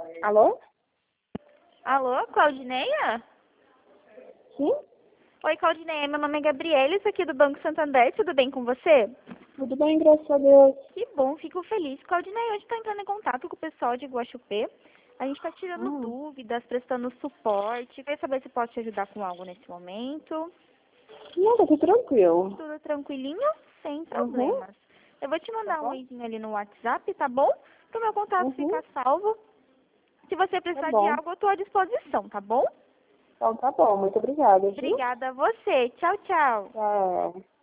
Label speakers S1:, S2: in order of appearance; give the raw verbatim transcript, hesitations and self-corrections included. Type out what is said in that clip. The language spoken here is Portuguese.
S1: Alô?
S2: Alô, Claudineia?
S1: Sim?
S2: Oi, Claudineia, meu nome é Gabriela, isso aqui do Banco Santander, tudo bem com você?
S1: Tudo bem, graças a Deus.
S2: Que bom, fico feliz. Claudineia, hoje está entrando em contato com o pessoal de Guaxupê. A gente está tirando
S1: Hum.
S2: dúvidas, prestando suporte. Quer saber se posso te ajudar com algo nesse momento?
S1: Não, tá tudo tranquilo.
S2: Tudo tranquilinho? Sem
S1: Uhum.
S2: problemas. Eu vou te
S1: Tá
S2: mandar um
S1: bom?
S2: oizinho ali no WhatsApp, tá bom? Para o meu contato
S1: Uhum.
S2: ficar salvo. Se você
S1: Tá
S2: precisar de
S1: bom.
S2: algo, eu estou à disposição, tá bom?
S1: Então tá bom, muito obrigada, viu?
S2: Obrigada a você. Tchau, tchau.
S1: Tchau.